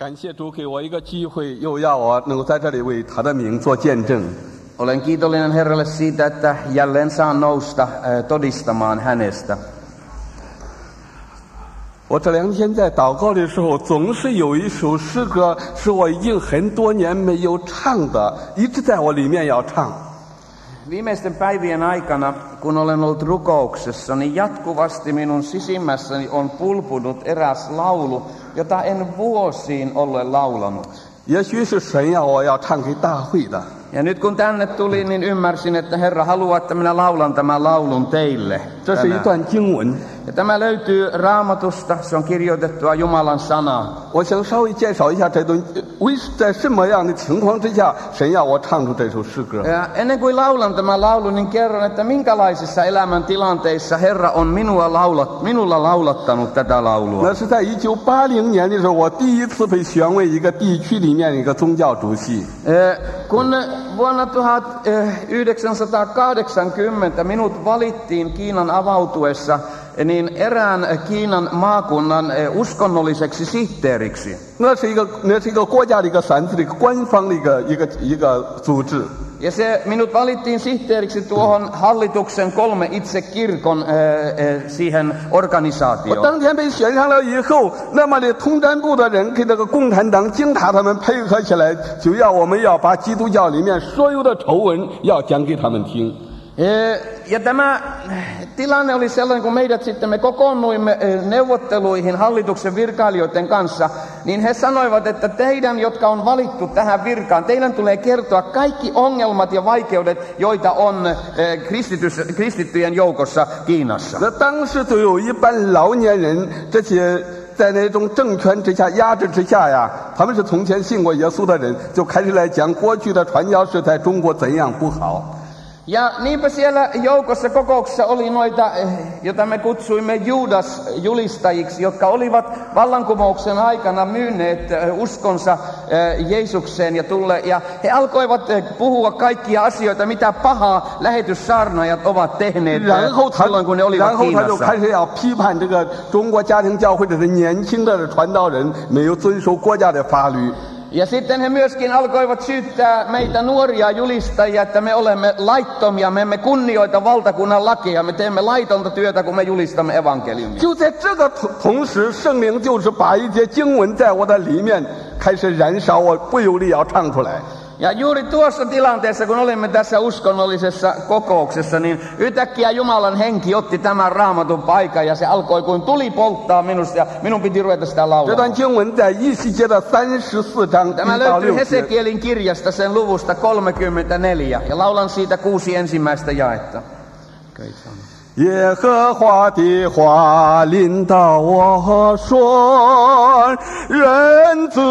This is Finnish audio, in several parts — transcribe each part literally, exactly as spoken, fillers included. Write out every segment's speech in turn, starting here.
感谢主给我一个机会，又要我能够在这里为他的名做见证。 Olen kiitollinen Herralle siitä, että jälleen saan nousta todistamaan hänestä. 我这两天在祷告的时候，总是有一首诗歌是我已经很多年没有唱的，一直在我里面要唱。 Viimeisten päivien aikana, kun olen ollut rukouksessa, niin jatkuvasti minun sisimmässäni on pulpunut eräs laulu, jota en vuosiin ole laulanut. 也许是神要我要唱给大会的。 Ja nyt kun tänne tuli, niin ymmärsin, että Herra haluaa, että minä laulan tämän laulun teille. 这是一段经文。 Ja tämä löytyy Raamatusta, se on kirjoitettua Jumalan sanaa. 我想稍微介绍一下这段，为在什么样的情况之下，神要我唱出这首诗歌。 Ja ennen kuin laulan tämän laulun, niin kerron, että minkälaisissa elämäntilanteissa Herra on minua laulat, minulla laulattanut tätä laulua. 那是在一九八零年的时候，我第一次被选为一个地区里面的一个宗教主席。 Kun vuonna tuhatyhdeksänsataakahdeksankymmentä minut valittiin Kiinan avautuessa, niin erään Kiinan maakunnan uskonnolliseksi sihteeriksi. 那是一个那是一个国家的一个三次的一个官方的一个一个一个组织。 Ja se, minut valittiin sihteeriksi tuohon hallituksen kolme itse kirkon äh, äh, siihen 我 organisaatioon. 当天被选上了以后，那么的统战部的人跟这个共产党警察他们配合起来，就要我们要把基督教里面所有的丑闻要讲给他们听。 Ja tämä tilanne oli sellainen, kun meidät sitten me kokoonnuimme neuvotteluihin hallituksen virkailijoiden kanssa, niin he sanoivat, että teidän, jotka on valittu tähän virkaan, teidän tulee kertoa kaikki ongelmat ja vaikeudet, joita on kristittyjen joukossa Kiinassa. 那当时就有一班老年人，这些在那种政权之下压制之下呀，他们是从前信过耶稣的人，就开始来讲过去的传教士在中国怎样不好。 Ja niinpä siellä joukossa kokouksessa oli noita, joita me kutsuimme Juudas-julistajiksi, jotka olivat vallankumouksen aikana myyneet uskonsa Jeesukseen ja tulle. Ja he alkoivat puhua kaikkia asioita, mitä pahaa lähetyssaarnaajat ovat tehneet silloin, kun ne olivat Kiinassa. 然后他就开始要批判这个中国家庭教会的年轻的传道人没有遵守国家的法律。 Ja sitten he myöskin alkoivat syyttää meitä nuoria julistajia, että me olemme laittomia, me emme kunnioita valtakunnan lakia, me teemme laitonta työtä, kun me julistamme evankeliumia. 就在这个同时，圣灵就是把一节经文在我的里面开始燃烧，我不由得要唱出来。 Ja juuri tuossa tilanteessa, kun olimme tässä uskonnollisessa kokouksessa, niin yhtäkkiä Jumalan henki otti tämän raamatun paikan ja se alkoi kuin tuli polttaa minusta ja minun piti ruveta sitä laulamaan. Tämä löytyy Hesekielin kirjasta sen luvusta kolmekymmentäneljä ja laulan siitä kuusi ensimmäistä jaetta. 耶和华的话临到我说：“人子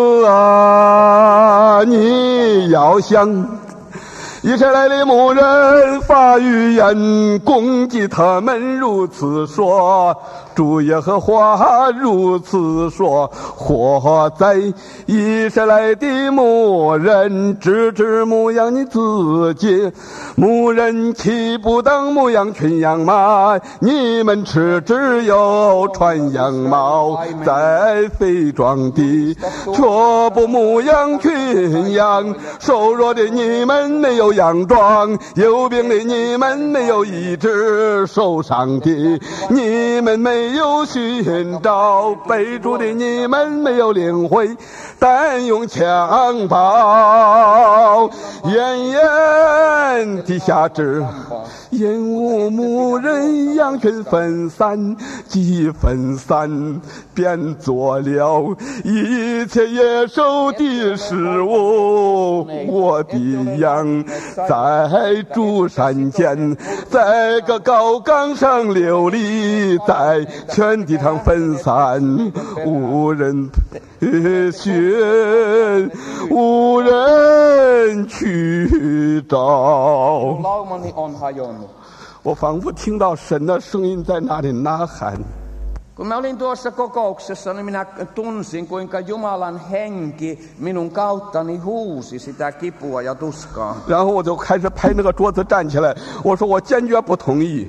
啊，你要向以色列的牧人发预言，攻击他们，如此说。主耶和华如此说：或在以色列的牧人只知牧养你自己，牧人岂不当牧养群羊吗？你们吃只有传羊毛，在肥壮地，却不牧养群羊。瘦弱的你们没有佯装，有病的你们没有医治，受伤的你们没有寻找，被逐的你们没有领会，但用枪炮严严地辖制，因无牧人，羊群分散，既分散，便做了一切野兽的食物。我的羊在诸山间，在个高岗上流离，在全地上分散，无人寻，无人去找。我仿佛听到神的声音在那里呐喊。 Kun mä olin tuossa kokouksessa, niin minä tunsin, kuinka Jumalan henki minun kauttani huusi sitä kipua ja tuskaa. 然后我就开始拍那个桌子站起来，我说我坚决不同意。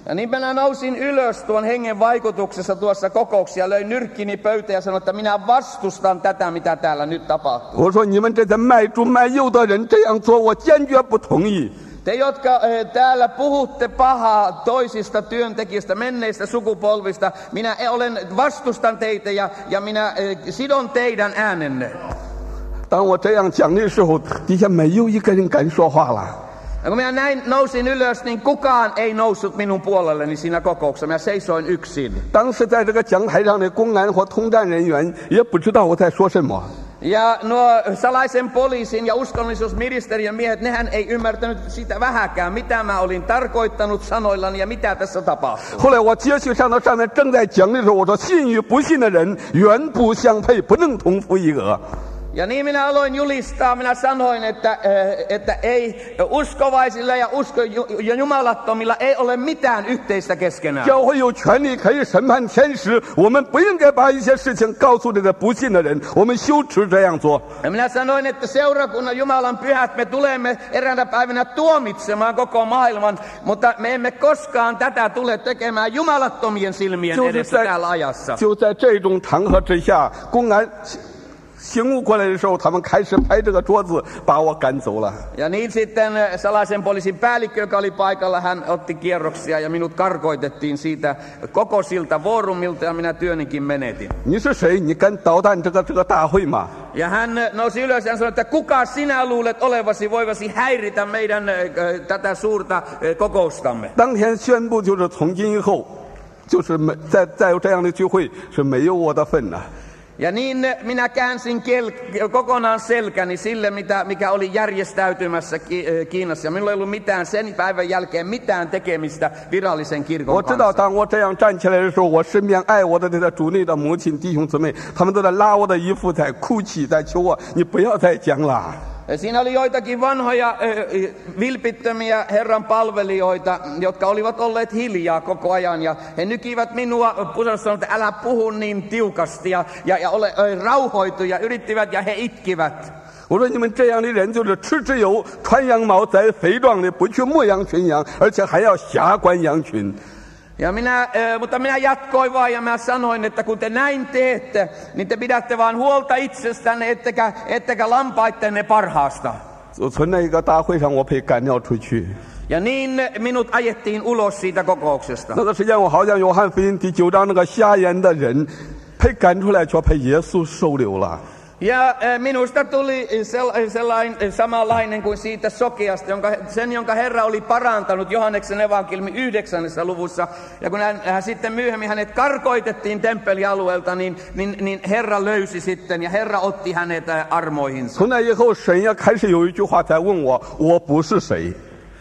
Ja niin minä nousin ylös tuon hengen vaikutuksessa tuossa kokouksessa ja löin nyrkkini pöytään ja sanoin, että minä vastustan tätä, mitä täällä nyt tapahtuu. 我说你们这些卖猪卖油的人这样做，我坚决不同意。 Te, jotka eh, täällä puhutte pahaa toisista työntekijistä, menneistä sukupolvista, minä olen vastustan teitä ja, ja minä eh, sidon teidän äänenne. 当我这样讲的时候，底下没有一个人敢说话了。 Ja kun minä näin nousin ylös, niin kukaan ei noussut minun puolelleni siinä kokouksessa. Minä seisoin yksin. 当时在这个讲台上的公安或通战人员也不知道我在说什么。 Ja nuo salaisen poliisin ja uskonnollisuusministeriön miehet, nehän ei ymmärtänyt sitä vähäkään, mitä mä olin tarkoittanut sanoillani ja mitä tässä tapahtuu. 后来我接续上到上面正在讲的时候，我说信与不信的人原不相配，不能同负一軛。 Ja niin minä aloin julistaa, minä sanoin, että, että ei uskovaisilla ja, usko, ja jumalattomilla ei ole mitään yhteistä keskenään. 教会有权利可以审判天使，我们不应该把一些事情告诉这些不信的人，我们羞耻这样做。 Ja minä sanoin, että seurakunnan Jumalan pyhät me tulemme eräänä päivänä tuomitsemaan koko maailman, mutta me emme koskaan tätä tule tekemään jumalattomien silmien edessä täällä ajassa. 就在这种场合之下，公安 醒悟过来的时候，他们开始拍这个桌子，把我赶走了。 Ja niin sitten salaisen poliisin päällikkö, joka oli paikalla, hän otti kierroksia ja minut karkoitettiin siitä koko siltä foorumilta ja minä työnikin menetin. 你是谁？你敢捣蛋这个这个大会吗？ Ja hän nousi ylös ja sanoi, että kuka sinä luulet olevasi voivasi häiritä meidän äh, tätä suurta äh, kokoustamme. 当天宣布就是从今以后，就是没再再有这样的聚会是没有我的份了。 Ja niin minä käänsin kel- kokonaan selkäni sille, mitä, mikä oli järjestäytymässä Kiinassa. Ja minulla ei ollut mitään sen päivän jälkeen mitään tekemistä virallisen kirkon 我知道， kanssa. 当我这样站起来的时候，我身边爱我的这些主内的母亲弟兄姊妹，他们都在拉我的衣服，在哭泣，在求我，你不要再讲了。 Siinä oli joitakin vanhoja vilpittömiä Herran palvelijoita, jotka olivat olleet hiljaa koko ajan. Ja he nykivät minua pusassa, että älä puhu niin tiukasti ja, ja, ja ole rauhoitu ja yrittivät ja he itkivät. 我说你们这样的人就是吃脂油、穿羊毛、宰肥壮的，不去牧羊群羊，而且还要辖管羊群。 Ja minä, mutta minä jatkoin vaan ja mä sanoin, että kun te näin teette, niin te pidätte vaan huolta itsestänne, ettekä, ettekä lampaittenne parhaasta. 存在一个大会上，我被赶掉出去。 Ja niin minut ajettiin ulos siitä kokouksesta. 那个时间，我好像约翰福音第九章那个瞎眼的人，被赶出来，却被耶稣收留了。 Ja minusta tuli sellainen samanlainen kuin siitä sokeasta, jonka, sen jonka Herra oli parantanut Johanneksen evankeliumin yhdeksännessä luvussa. Ja kun hän, hän sitten myöhemmin hänet karkoitettiin temppelialueelta, niin, niin, niin Herra löysi sitten ja Herra otti hänet armoihinsa. 从那以后，神也开始有一句话在问我：我不是谁？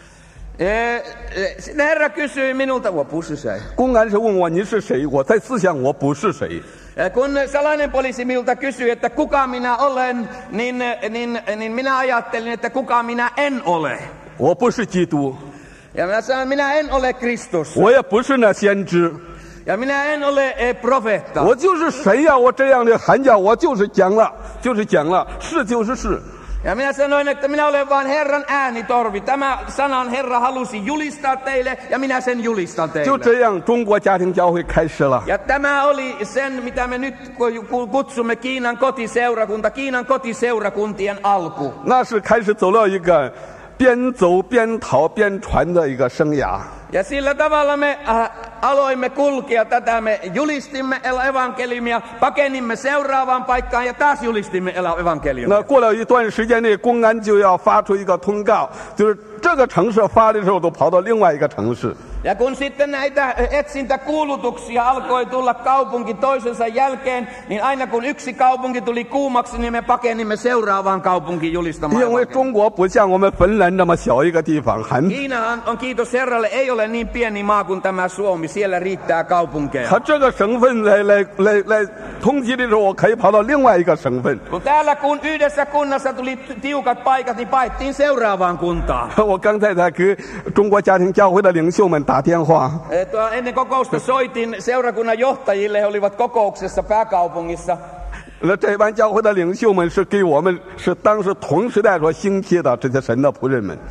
Sitten Herra kysyi minulta, 我不是谁? 公安是问我你是谁？我在思想我不是谁。 Kun salainen poliisi minulta kysyi, että kuka minä olen, niin, niin, niin minä ajattelin, että kuka minä en ole. 我不是基督， Ja minä sanoin, minä en ole Kristus. 我也不是那先知， Ja minä en ole eh, profeetta. 我就是神呀！我这样的喊叫，我就是讲了，就是讲了，是就是是。 Ja minä sanoin, että minä olen vain Herran äänitorvi. Tämä sanan Herra halusi julistaa teille ja minä sen julistan 就 teille. 这样，中国家庭教会开始了。 Ja tämä oli sen, mitä me nyt kutsumme Kiinan kotiseurakunta, Kiinan kotiseurakuntien alku. 那是开始走了一个边走边逃边传的一个生涯。 Ja sillä tavalla me äh, aloimme kulkea tätä, me julistimme evankeliumia, pakenimme seuraavaan paikkaan ja taas julistimme evankeliumia. 那过了一段时间内，公安就要发出一个通告，就是这个城市发的时候，都跑到另外一个城市。 Ja kun sitten näitä etsintäkuulutuksia alkoi tulla kaupunki toisensa jälkeen, niin aina kun yksi kaupunki tuli kuumaksi, niin me pakenimme seuraavaan kaupunkiin julistamaan. 因为中国不像我们芬兰那么小一个地方，很 Kiinahan on, kiitos Herralle, ei ole niin pieni maa kuin tämä Suomi. Siellä riittää kaupunkeja. 他这个省份来来来来通缉的时候，我可以跑到另外一个省份。 Kun täällä kun yhdessä kunnassa tuli tiukat paikat, niin paettiin seuraavaan kuntaan. 我刚才在给中国家庭教会的领袖们打电话， Tuo, ennen kokousta soitin seurakunnan johtajille, he olivat kokouksessa pääkaupungissa. 那这班教会的领袖们是给我们是当时同时代所兴起的这些神的仆人们。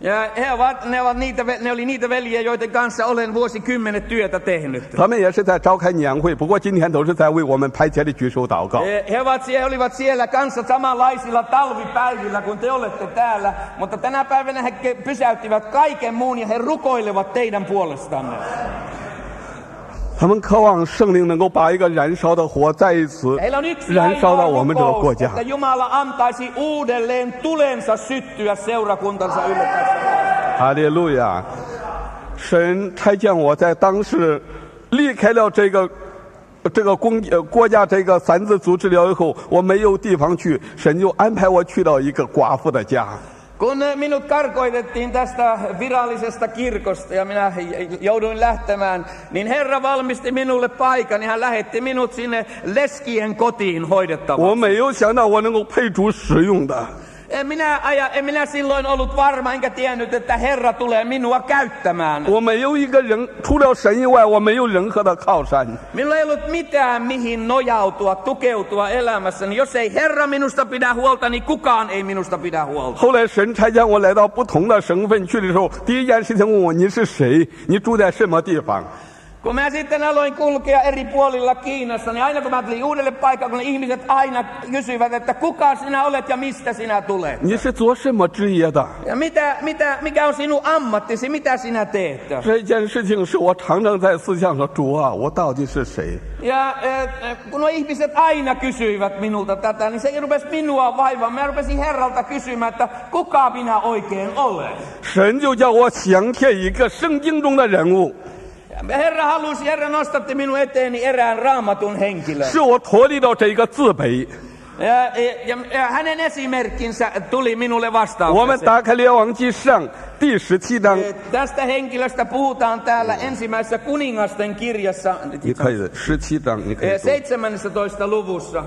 Ja he ovat, ne, ovat niitä, ne oli niitä veljiä, joiden kanssa olen vuosikymmenet työtä tehnyt. 他们也是在召开年会，不过今天都是在为我们派遣的举手祷告。 He, he ovat, he olivat siellä kanssa samanlaisilla talvipäivillä, kun te olette täällä, mutta tänä päivänä he pysäyttivät kaiken muun ja he rukoilevat teidän puolestanne. 他们渴望圣灵能够把一个燃烧的火再一次 Heillä on yksi 燃烧到 ainoa 我们这个国 rukous, 家。 että Jumala antaisi uudelleen tulensa syttyä seurakuntansa ylle tässä. 哈利路亚！神差遣我在当时离开了这个这个公呃国家这个三自组织了以后，我没有地方去，神就安排我去到一个寡妇的家。 Kun minut karkoitettiin tästä virallisesta kirkosta ja minä jouduin lähtemään, niin Herra valmisti minulle paikan ja hän lähetti minut sinne leskien kotiin hoidettavaksi. 我没有想到我能够配主使用的。 En minä, aja, en minä silloin ollut varma enkä tiennyt, että Herra tulee minua käyttämään. 我没有一个人，除了神以外，我没有任何的靠山。 Minulla ei ollut mitään mihin nojautua, tukeutua elämässäni. Jos ei Herra minusta pidä huolta, niin kukaan ei minusta pidä huolta. 后来神差遣我来到不同的省份去的时候，第一件事情问我你是谁，你住在什么地方。 Kun mä sitten aloin kulkea eri puolilla Kiinassa, niin aina kun mä tulin uudelle paikalle, kun ne ihmiset aina kysyivät, että kuka sinä olet ja mistä sinä tulet. 你是做什么职业的？ Ja mitä, mitä, mikä on sinun ammattisi, mitä sinä teet? 这件事情是我常常在思想说，主啊，我到底是谁？ Ja äh, kun nuo ihmiset aina kysyivät minulta tätä, niin se rupesi minua vaivaamaan. Mä rupesin Herralta kysymään, että kuka minä oikein olen. 神就叫我想贴一个圣经中的人物， Herra halusi, Herra nostatti minun eteeni erään raamatun henkilön. 使我脱离到这个自卑。 Ja, ja, ja hänen esimerkkinsä tuli minulle 我们 vastaukseen. 打开列王记上第十七章， Tästä henkilöstä puhutaan täällä ensimmäisessä kuningasten kirjassa 你可以十七章，你可以读。 seitsemännentoista luvussa.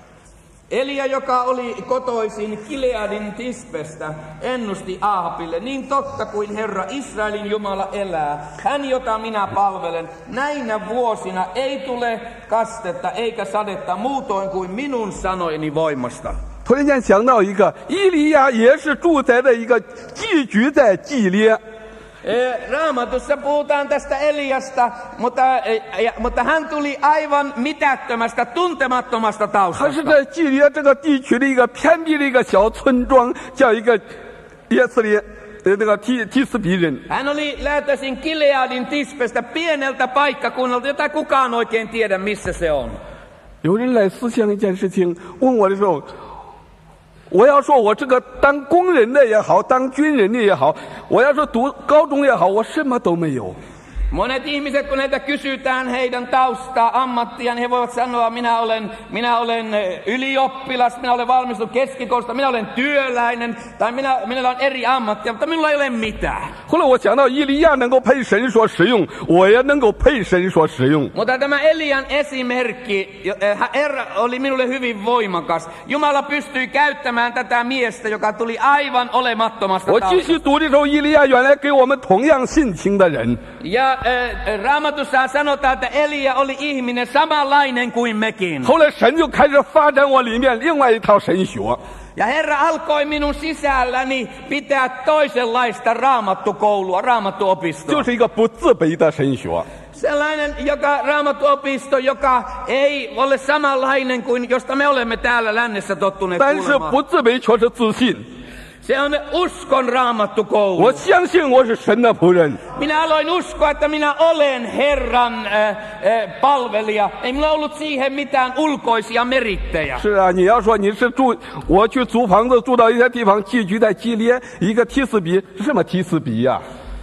Elia, joka oli kotoisin Gileadin Tispestä, ennusti Ahabille, niin totta kuin Herra Israelin Jumala elää, hän jota minä palvelen, näinä vuosina ei tule kastetta eikä sadetta muutoin kuin minun sanojeni voimasta. 突然间想到一个，以利亚也是住在的一个寄居在基列。 Raamatussa puhutaan tästä Eliasta, mutta, ja, mutta hän tuli aivan mitättömästä, tuntemattomasta 他是 taustasta. 在基列这个地区的一个偏僻的一个小村庄，叫一个耶斯列，呃，那个提提斯比人。 Hän oli lähtöisin Gileadin Tispestä pieneltä paikkakunnalta, jota kukaan oikein tiedä missä se on. 有人来思想一件事情，问我的时候，我要说我这个当工人的也好，当军人的也好，我要说读高中也好，我什么都没有。 Monet ihmiset, kun heitä kysytään heidän taustaa, ammattia, niin he voivat sanoa, minä olen, minä olen ylioppilas, minä olen valmistunut keskikoulusta, minä olen työläinen, tai minä, minulla on eri ammattia, mutta minulla ei ole mitään. 后来我想到以利亚能够被神所使用，我也能够被神所使用。 Mutta tämä Elian esimerkki, Herra oli minulle hyvin voimakas. Jumala pystyi käyttämään tätä miestä, joka tuli aivan olemattomasta 我继 taustasta. 续读的时候，以利亚原来给我们同样性情的人。 Ja äh, Raamatussa sanotaan, että Elia oli ihminen samanlainen kuin mekin. 后来神就开始发展我里面另外一套神学。 Ja Herra alkoi minun sisälläni pitää toisenlaista raamattukoulua, raamattuopistoa. 就是一个不自卑的神学。 Sellainen joka, raamattuopisto, joka ei ole samanlainen kuin josta me olemme täällä lännessä tottuneet 但是 kuulemaan. 不自卑却是自信。 Se on uskon raamattukoulu. 我相信我是神的仆人。 Minä aloin uskoa, että minä olen Herran äh, äh, palvelija. Ei minulla ollut siihen mitään ulkoisia merittejä. 是啊，你要说你是住，我去租房子住到一些地方，寄居在基列一个提斯比，是什么提斯比呀、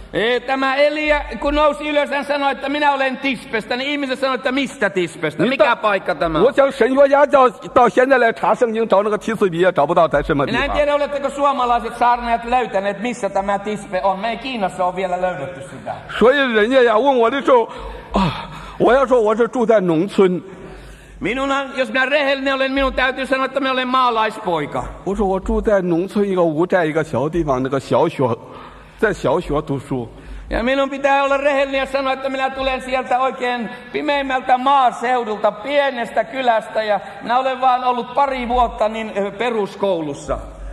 Tämä Elia, kun nousi ylös, hän sanoi, että minä olen Tispestä, niin ihmiset sanoi, että mistä Tispestä? Mikä paikka tämä 我 on? 想神学家到到现在来查圣经，找那个提斯比也找不到在什么地 Minä en 方。 tiedä, oletteko suomalaiset saarnaajat löytäneet, missä tämä Tispe on. Me ei Kiinassa ole vielä löydetty sitä. 所以人家呀问我的时候，啊，我要说我是住在农村， Minun, jos minä rehellinen olen, minun täytyy sanoa, että minä olen maalaispoika. 我说我住在农村一个无寨一个小地方，那个小学，在小学读书。 Ja minun pitää olla rehellinen ja sanoa, että minä tulen sieltä oikein pimeimmältä maaseudulta, pienestä kylästä ja minä olen vaan ollut pari vuotta niin peruskoulussa.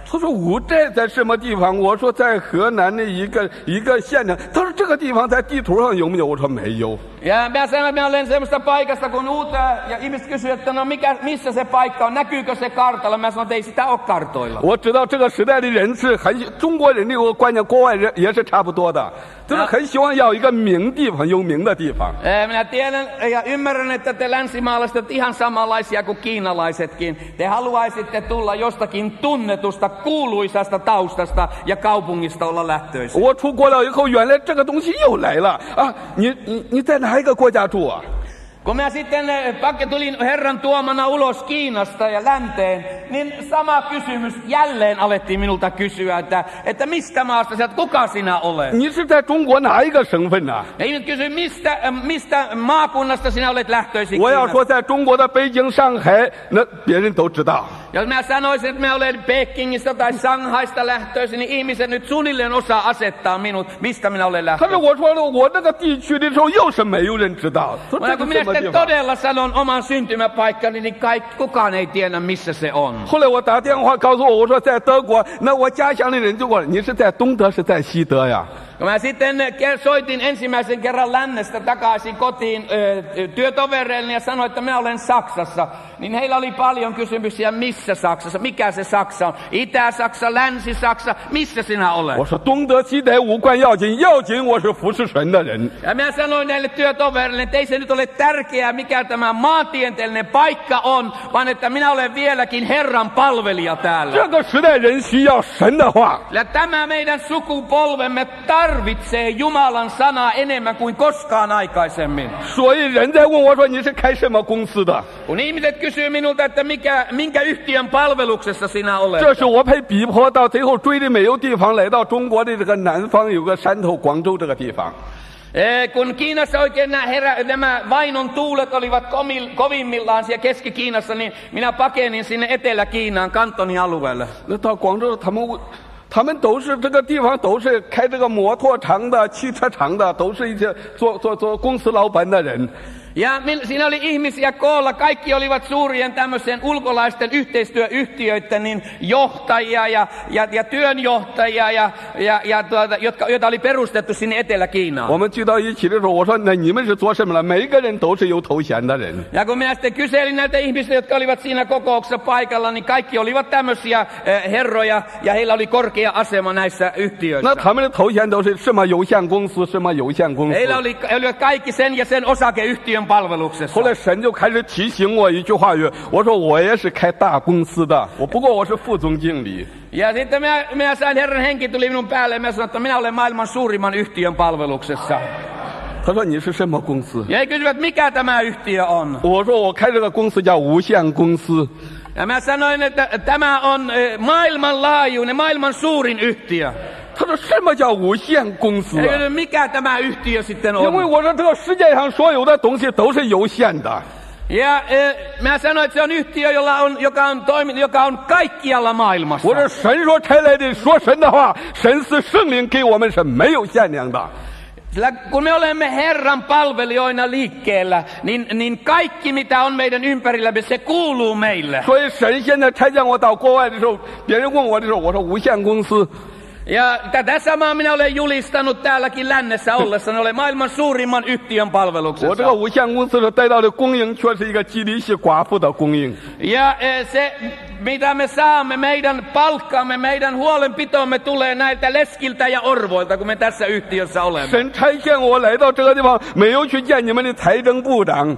他说五寨在什么地方？我说在河南的一个一个县城。他说这个地方在地图上有没有？我说没有。 Ja mä sanoin, että mä olen semmoista paikasta kuin Uta, ja ihmiset kysyivät, että no mikä, missä se paikka on, näkyykö se kartalla? Mä sanoin, että ei sitä ole kartoilla. 我知道这个时代的人是很中国人的观念，国外人也是差不多的，就是很希望要一个名地方，有名的地方。 Minä tiedän ja ymmärrän, että te länsimaalaiset olette ihan samanlaisia kuin kiinalaisetkin. Te haluaisitte tulla jostakin tunnetusta, kuuluisasta taustasta ja kaupungista olla lähtöisin. 我出国了以后，原来这个东西又来了啊！你你你在哪一个国家住啊？ Kun mä sitten pakke tulin Herran tuomana ulos Kiinasta ja länteen, niin sama kysymys jälleen alettiin minulta kysyä, että, että mistä maasta sieltä, kuka sinä olet? 你是在中国哪一个省份呢？ Ja ihmiset kysyivät, mistä, mistä maakunnasta sinä olet lähtöisin 我要 Kiinasta? 说在中国的北京、上海，那别人都知道。 Jos mä sanoisin, että mä olen Pekingistä tai Shanghaista lähtöisin, niin ihmiset nyt suunnilleen osaa asettaa minut, mistä minä olen 可是 lähtöisin. 我说我那个地区的时候，又是没有人知道。说 Mutta 这 kun 个 minä 什么地 sitten 方？ todella sanon oman syntymäpaikkani, niin kaikki, kukaan ei tiedä, missä se on. 后来我打电话告诉我，我说在德国，那我家乡的人就问你是在东德是在西德呀？ Kun mä sitten soitin ensimmäisen kerran lännestä takaisin kotiin ö, työtovereille ja sanoin, että minä olen Saksassa, niin heillä oli paljon kysymyksiä, missä Saksassa, mikä se Saksa on. Itä-Saksa, Länsi-Saksa, missä sinä olet? 我说东德西德无关要紧，要紧我是服侍神的人。 Ja minä sanoin näille työtovereille, että ei se nyt ole tärkeää, mikä tämä maantieteellinen paikka on, vaan että minä olen vieläkin Herran palvelija täällä. 这个时代人需要神的话。 Ja tämä meidän sukupolvemme tarvitsee Jumalan sanaa enemmän kuin koskaan aikaisemmin. 所以人在问我说你是开什么公司的？ Kun ihmiset kysyy minulta, että mikä, minkä yhtiön palveluksessa sinä olet. 这是我被逼迫到最后追的没有地方，来到中国的这个南方有个山头广州这个地方。 Eh, kun Kiinassa oikein nämä, herä, nämä vainon tuulet olivat komil, kovimmillaan siellä Keski-Kiinassa, niin minä pakenin sinne Etelä-Kiinaan Kantonin alueelle. 那到广州，他们他们都是这个地方都是开这个摩托厂的、汽车厂的，都是一些做做做公司老板的人。 Ja min, siinä oli ihmisiä koolla, kaikki olivat suurien tämmöisen ulkolaisten yhteistyöyhtiöiden niin johtajia ja, ja, ja työnjohtajia, ja, ja, ja tuota, jotka, joita oli perustettu sinne Etelä-Kiinaan. 我们聚到一起的时候，我说那你们是做什么的？每一个人都是有头衔的人。 Ja kun minä sitten kyselin näiltä ihmisistä, jotka olivat siinä kokouksessa paikalla, niin kaikki olivat tämmöisiä eh, herroja ja heillä oli korkea asema näissä yhtiöissä. 那他们的头衔都是什么有限公司，什么有限公司。 Heillä oli, he olivat kaikki sen ja sen osakeyhtiön palveluksessa. 后来神就开始提醒我一句话语，我说我也是开大公司的，我不过我是副总经理。 Ja sitten minä, minä sain, Herran henki tuli minun päälle ja minä sanoin, että minä olen maailman suurimman yhtiön palveluksessa. 他说你是什么公司？ Ja he kysyivät, mikä tämä yhtiö on. 我说我开这个公司叫无限公司。 Ja mä sanoin, että tämä on eh, maailmanlaajuinen, maailman suurin yhtiö. 他说什么叫无限公司、 Ja 啊？ kysyivät, mikä tämä yhtiö sitten 因为 on. 我说这个世界上所有的东西都是有限的。 Ja eh, mä sanoin, että se on yhtiö, jolla on, joka, on toimi, joka on kaikkialla maailmassa. 我说神说差来的说神的话，神是圣灵给我们是没有限量的。 Sillä kun me olemme Herran palvelijoina liikkeellä, niin, niin kaikki mitä on meidän ympärillämme, se kuuluu meille. 所以神现在差遣我到国外的时候，别人问我的时候，我说无限公司。 Ja tätä samaa minä olen julistanut täälläkin lännessä ollessa. Olen maailman suurimman yhtiön 我这 palveluksessa. 个无限公司所带到的供应，却是一个基利系寡妇的供应。 Ja eh, se, mitä me saamme, meidän palkkaamme, meidän huolenpitomme tulee näiltä leskiltä ja orvoilta, kun me tässä yhtiössä olemme. 神差遣我来到这个地方，没有去见你们的财政部长，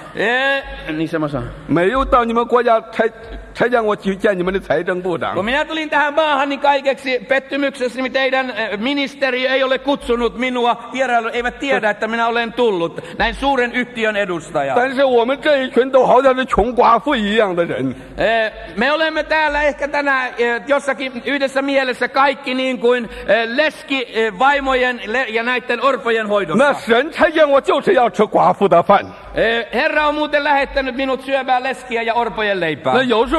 Eh, niin se mä sanon. 没有到你们国家差差遣我去见你们的财政部长 Kun。minä tulin tähän maahan, niin kaikeksi pettymyksessä niin teidän eh, ministeri ei ole kutsunut minua vierailuun, eivät tiedä, että minä olen tullut näin suuren yhtiön edustaja. 但是我们这一群都好像是穷寡妇一样的人， Eh, Me olemme täällä ehkä tänään eh, jossakin yhdessä mielessä kaikki niin kuin eh, leski eh, vaimojen le- ja näiden orpojen 那 hoidossa. 神差遣我就是要吃寡妇的饭。 Eh, Herra on muuten lähettänyt minut syömään leskiä ja orpojen 那 leipää. 有时候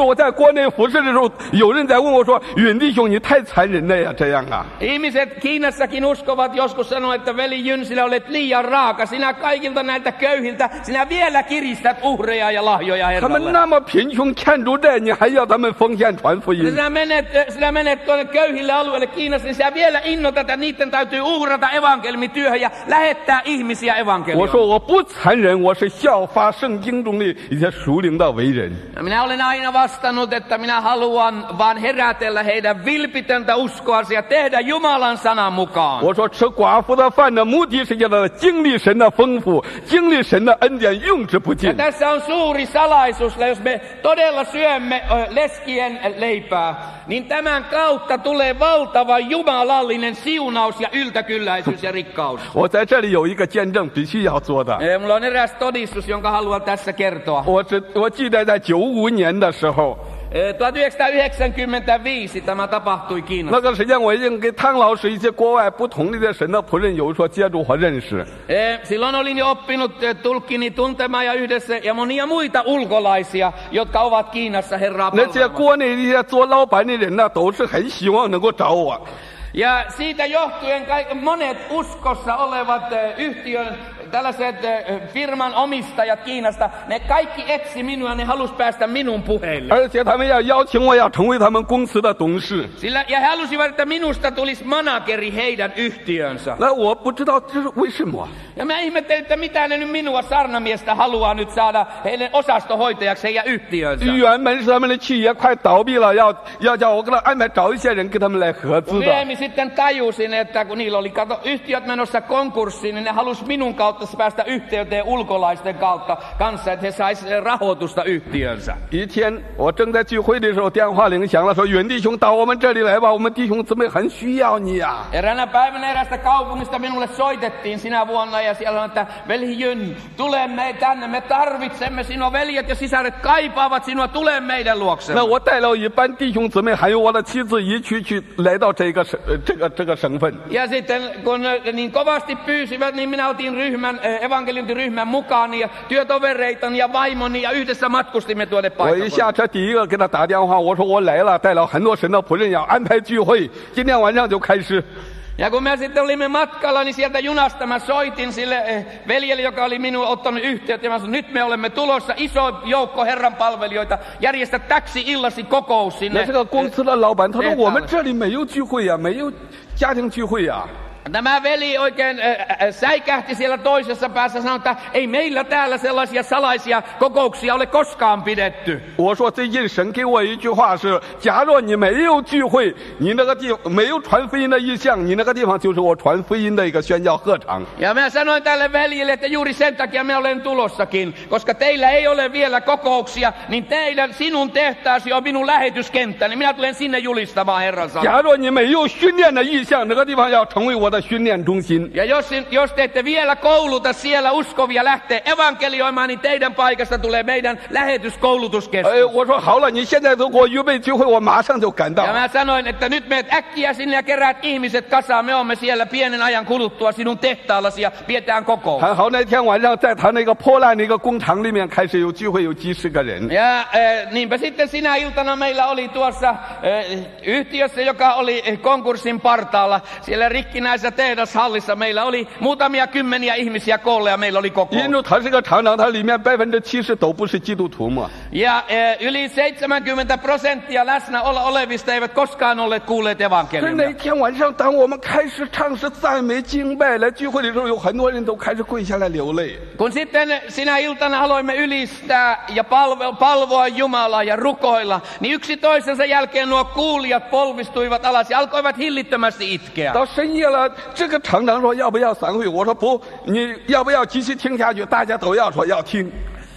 我在国内服侍的时候，有人在问我说：“允弟兄，你太残忍了呀，这样啊。” Ihmiset Kiinassakin uskovat joskus sanoa, että veli Jynsilä olet liian raaka. Sinä kaikilta näiltä köyhiltä, sinä vielä kiristät uhreja ja lahjoja 他们 Herralle. 那么贫穷欠主债，你还要他们奉献传福音？ Sinä menet, sinä menet tuonne köyhille alueille Kiinassa, niin sinä vielä innotat, että niiden täytyy uhrata evankelmityöhön ja lähettää ihmisiä 我 evankeliumiin. 说我不残忍，我是效法圣经中的一些属灵的为人。 Minä olen aina vastannut, että minä haluan vaan herätellä heidän vilpitöntä uskoansa ja tehdä Jumalan sanan mukaan. 我说吃寡妇的饭的目的是叫他经历神的丰富，经历神的恩典，用之不 Ja 尽。 tässä on suuri salaisuus, jos me todella syömme ö, leskien leipää, niin tämän kautta tulee valtava jumalallinen siunaus ja yltäkylläisyys ja rikkaus. 我在这里有一个见证，必须要做的。 Eh, Mulla on eräs todistus, jonka haluan tässä kertoa. 我只我记得在九五年的时候， Eh, tuhatyhdeksänsataayhdeksänkymmentäviisi tämä tapahtui Kiinassa. 那个时间我已经给汤老师一些国外不同的神的仆人有所接触和认识。 Eh, Silloin olin jo oppinut eh, tulkkini tuntemaan ja yhdessä ja monia muita ulkolaisia, jotka ovat Kiinassa Herraa 那些 palvelemassa. 国内一些做老板的人呢，都是很希望能够找我。 Ja siitä johtuen kaik- monet uskossa olevat eh, yhtiön, tällaiset eh, firman omistajat Kiinasta, ne kaikki etsi minua, ne halus päästä minun puheille. 而且他们要邀请我要成为他们公司的董事。 Sillä, ja he halusivat, että minusta tulisi manageri heidän yhtiönsä. 那我不知道这是为什么。 Ja mä ihmettelin, että mitä ne nyt minua sarnamiestä haluaa nyt saada heidän osastohoitajaksi heidän yhtiönsä. 原本是他们的企业快倒闭了，要要叫我给他安排找一些人跟他们来合资的。 Myöhemmin sitten tajusin, että kun niillä oli kato, yhtiöt menossa konkurssiin, niin ne halusi minun kautta päästä yhteyteen ulkolaisten kautta kanssa, että he saisivat rahoitusta yhtiönsä. 一天我正在聚会的时候，电话铃响了，说允弟兄到我们这里来吧，我们弟兄姊妹很需要你呀、啊。 Eräänä päivänä erästä kaupungista minulle soitettiin sinä vuonna ja siellä on, että veli Jyn, tule me tänne, me tarvitsemme sinua, veljet ja sisaret kaipaavat sinua, tule meidän luoksemme. 那我带了一班弟兄姊妹，还有我的妻子一起去来到这个省，呃这个这个省份。 Ja sitten kun niin kovasti pyysivät, niin minä otin ryhmän, evankeliumiryhmän mukaan ja työtovereitani ja vaimoni ja yhdessä matkustimme tuonne 我一 paikalle. 下车，第一个给他打电话，我说我来了，带了很多神的仆人要安排聚会，今天晚上就开始。 Ja kun me sitten olimme matkalla, niin sieltä junasta mä soitin sille eh, veljelle, joka oli minuun ottanut yhteyttä. Ja mä sanoin, nyt me olemme tulossa, iso joukko Herran palvelijoita, järjestä täksi illasi kokous 那 sinne. 这个公司的老板他说哎我们这里没有聚会呀、没有家庭聚会呀、 Tämä veli oikein äh, äh, säikähti siellä toisessa päässä, sanoi, että ei meillä täällä sellaisia salaisia kokouksia ole koskaan pidetty. 我说最近神给我一句话是：假若你没有聚会，你那个地方没有传福音的意向，你那个地方就是我传福音的一个宣教鹤场。 Ja mä sanoin tälle veljelle, että juuri sen takia mä olen tulossakin, koska teillä ei ole vielä kokouksia, niin teidän, sinun tehtaasi on minun lähetyskenttä, niin minä tulen sinne julistamaan Herran sanaa. 假若你没有训练的意向，那个地方要成为我的训练中心。 Ja jos, jos te ette vielä kouluta siellä uskovia lähteä evankelioimaan, niin teidän paikasta tulee meidän 哎， lähetyskoulutuskeskus. 我说好了，你现在都给我预备聚会，我马上就赶到 Ja。mä sanoin, että nyt meet äkkiä sinne ja keräät ihmiset kasaan. Me olemme siellä pienen ajan kuluttua sinun tehtaallasi ja pidetään kokous. 还好那天晚上在他那个破烂的一个工厂里面开始有聚会，有几十个人。 Ja äh, niinpä sitten sinä iltana meillä oli tuossa äh, yhtiössä, joka oli äh, konkurssin partaalla. Siellä rikkinäisessä tehdashallissa meillä oli muutamia kymmeniä ihmisiä koolle ja meillä oli kokous. 因为他是个厂长，他里面百分之七十都不是基督徒嘛。 Ja äh, yli seitsemänkymmentä prosenttia läsnä ole- olevista eivät koskaan olleet kuulleet 可是那 evankeliumia. 天晚上，当我们开始唱诗赞美敬拜来聚会的时候，有很多人都开始跪下来流泪。 Kun sitten sinä iltana aloimme ylistää ja palvo, palvoa Jumalaa ja rukoilla, niin yksi toisensa jälkeen nuo kuulijat polvistuivat alas ja alkoivat hillittömästi itkeä. 到深夜了，这个厂长说要不要散会？我说不，你要不要继续听下去？大家都要说要听。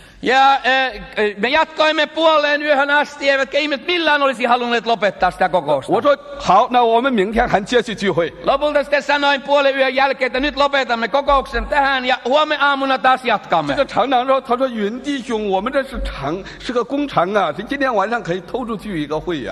Ja äh, me jatkoimme puoleen yöhön asti, eivätkä ihmiset millään olisi halunneet lopettaa sitä kokousta. 我说好，那我们明天还接续聚会。 Lopulta sitten sanoin puolen yön jälkeen, että nyt lopetamme kokouksen tähän ja huomenna aamuna taas 这 jatkamme. 个厂长说：“他说云弟兄，我们这是厂，是个工厂啊，这今天晚上可以偷出去一个会呀、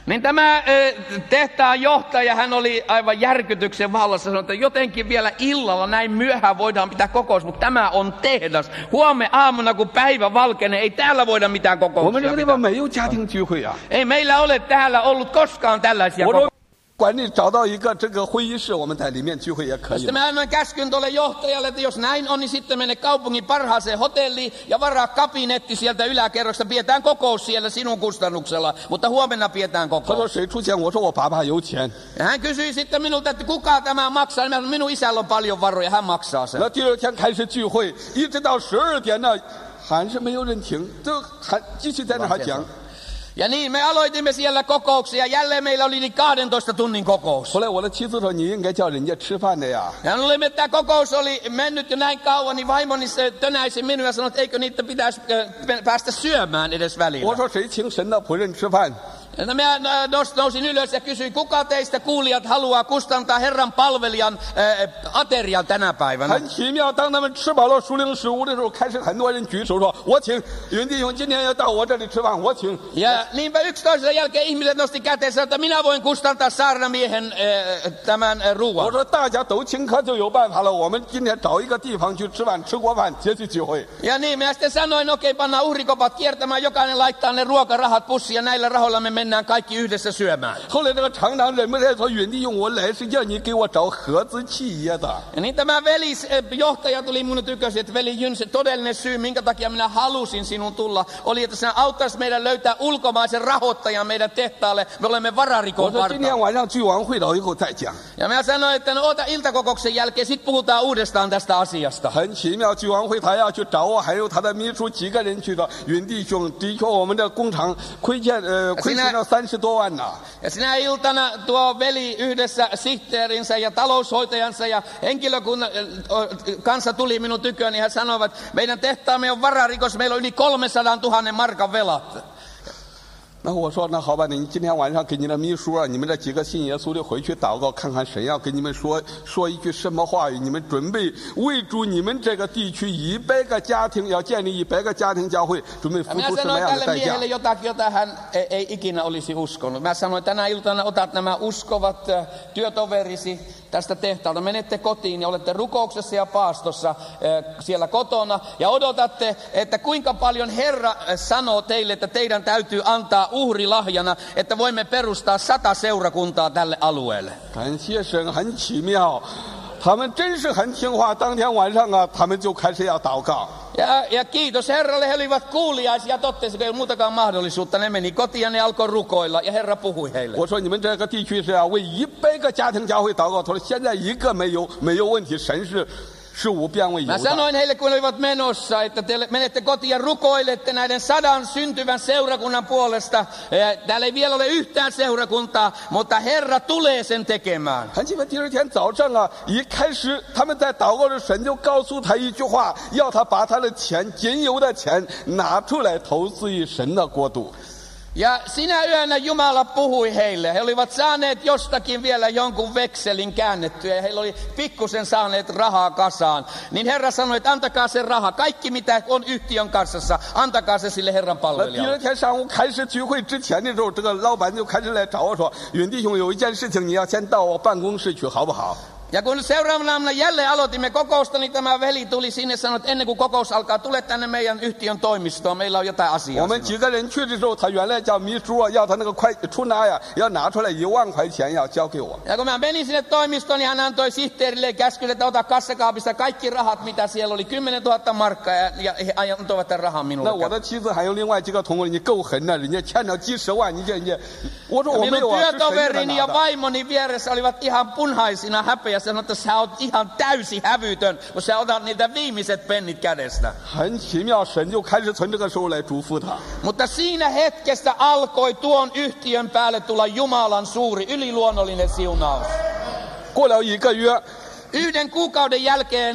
Niin tämä eh, tehtaan johtaja, hän oli aivan järkytyksen vallassa, sanoi, että jotenkin vielä illalla näin myöhään voidaan pitää kokous, mutta tämä on tehdas. Huomenna aamuna, kun päivä valkenee, ei täällä voida mitään 我们 kokouksia 这个地 pitää. 方没有家庭聚会啊。 Ei meillä ole täällä ollut koskaan tällaisia 我说 kokouksia. 管你找到一个这个会议室，我们在里面聚会也可以 Sitten。mä annoin käskyn tuolle johtajalle, että jos näin on, niin sitten mene kaupungin parhaaseen hotelliin ja varaa kabinetti sieltä yläkerroksesta. Pidetään kokous siellä sinun kustannuksella, mutta huomenna pidetään 他说 kokous. 谁出钱？我说我爸爸有钱。 Ja hän kysyi sitten minulta, että kuka tämä maksaa. Niin mä sanoin, minun isällä on paljon varoja, hän maksaa sen. 那第二天开始聚会，一直到十二点呢，还是没有人停，这还继续在那还讲。 Ja niin, me aloitimme siellä kokouksia. Jälleen meillä oli niin kahdentoista tunnin kokous. 后来我的妻子说：“你应该叫人家吃饭的呀。 Ja luulimme, että tämä kokous oli mennyt jo näin kauan, niin vaimoni se tönäisi minua ja sanoi, että eikö niitä pitäisi äh, päästä syömään edes 我 välillä. 说谁请神的仆人吃饭？ Ja mä äh, nous- nousin ylös ja kysyin, kuka teistä kuulijat haluaa kustantaa Herran palvelijan äh, aterian tänä päivänä. 很奇妙，当他们吃饱了属灵食物的时候，开始很多人举手说：“我请。”云弟兄今天要到我这里吃饭，我请。 Ja niinpä yksi toisensa jälkeen ihmiset nosti käteen ja sanoi, että minä voin kustantaa saarnamiehen äh, tämän äh, 我 ruuan. 说大家都请客就有办法了。我们今天找一个地方去吃饭，吃过饭接去聚会。 Ja niin, minä sitten sanoin, okei, pannaan uhrikopat kiertämään, jokainen laittaa ne ruokarahat pussiin ja näillä rahoilla me mennään kaikki yhdessä syömään. 后来这个厂长忍不住说：“云弟兄，我来是叫你给我找合资企业的。 Ja niin tämä veli, eh, johtaja tuli minun tykösi, että veli Jyns, todellinen syy, minkä takia minä halusin sinun tulla, oli, että sinä auttaisi meidän löytää ulkomaisen rahoittajan meidän tehtaalle. Me olemme 我 vararikon 说今天 partaalla. 晚上聚完会了以后再讲。 Ja minä sanoin, että no oota iltakokouksen jälkeen, sit puhutaan uudestaan tästä asiasta. 很奇妙，聚完会他要去找我，还有他的秘书几个人去的。云弟兄，的确我们的工厂亏欠呃亏欠了三十多万呐。 Ja sinä iltana tuo veli yhdessä sihteerinsä ja taloushoitajansa ja henkilökunnan äh, kanssa tuli minun tyköni, niin he sanoivat, että meidän tehtaamme on vararikos, meillä on yli kolmesataatuhatta markan velat. 那我说那好吧，你今天晚上给你的秘书啊，你们这几个信耶稣的回去祷告，看看神要给你们说说一句什么话语，你们准备为主你们这个地区一百个家庭要建立一百个家庭教会，准备 Ja 付 minä 出什么 sanoin 样的 tälle 代价？ miehelle jotakin, jota hän ei, ei ikinä olisi uskonut. Mä sanoin, että tänä iltana otat nämä uskovat äh, työtoverisi tästä tehtaalta. Menette kotiin ja olette rukouksessa ja paastossa äh, siellä kotona ja odotatte, että kuinka paljon Herra äh, sanoo teille, että teidän täytyy antaa uhrilahjana, että voimme perustaa sata seurakuntaa tälle alueelle. 感谢神，很奇妙，他们真是很听话。当天晚上啊，他们就开始要祷告。 Ja, ja kiitos Herralle, he olivat kuuliaisia, tottesi, kun ei muutakaan mahdollisuutta. Ne meni kotiin ja ne alkoi rukoilla ja Herra puhui heille. 我说你们这个地区是要为一百个家庭教会祷告，他说现在一个没有，没有问题，神是事无变为有 Mä 的。 sanoin heille, kun olivat menossa, että te menette kotiin ja rukoilette näiden sadan syntyvän seurakunnan puolesta. Täällä ei vielä ole yhtään seurakuntaa, mutta Herra tulee sen tekemään. 很奇怪，第二天早上啊，一开始他们在祷告的神就告诉他一句话，要他把他的钱仅有的钱拿出来投资于神的国度。 Ja sinä yönä Jumala puhui heille. He olivat saaneet jostakin vielä jonkun vekselin käännettyä ja heillä oli pikkusen saaneet rahaa kasaan. Niin Herra sanoi, että antakaa se raha. Kaikki mitä on yhtiön kassassa, antakaa se sille Herran 那第 palvelijalle. 二天上午开始聚会之前的时候，这个老板就开始来找我说：“云弟兄，有一件事情你要先到我办公室去，好不好？” Ja kun seuraavana aamuna jälleen aloitimme kokousta, niin tämä veli tuli sinne ja sanoi, että ennen kuin kokous alkaa, tule tänne meidän yhtiön toimistoon, meillä on jotain 我 asiaa. 们几个人去的时候，他原来叫秘书啊，要他那个快出纳呀，要拿出来一万块钱要交给我。 Ja kun mä menin sinne toimistoon, niin hän antoi sihteerille käskyn, että ota kassakaapista kaikki rahat, mitä siellä oli, kymmenentuhatta markkaa, ja, ja he antoivat tämän rahan 那 minulle. 我的妻子还有另外几个同工，你够狠呐，人家欠了几十万，你这人家，我说我没 Minun 有啊，是神给他 työtoverini 拿 ja 的。 vaimoni vieressä olivat ihan punhaisina häpeä, sanoivat, että sä oot ihan täysi hävytön, kun sä otat niitä viimeiset pennit kädestä. 很奇妙，神就开始从这个时候来祝福他。 Mutta siinä hetkessä alkoi tuon yhtiön päälle tulla Jumalan suuri yliluonnollinen siunaus. 过了一个月， Yhden kuukauden jälkeen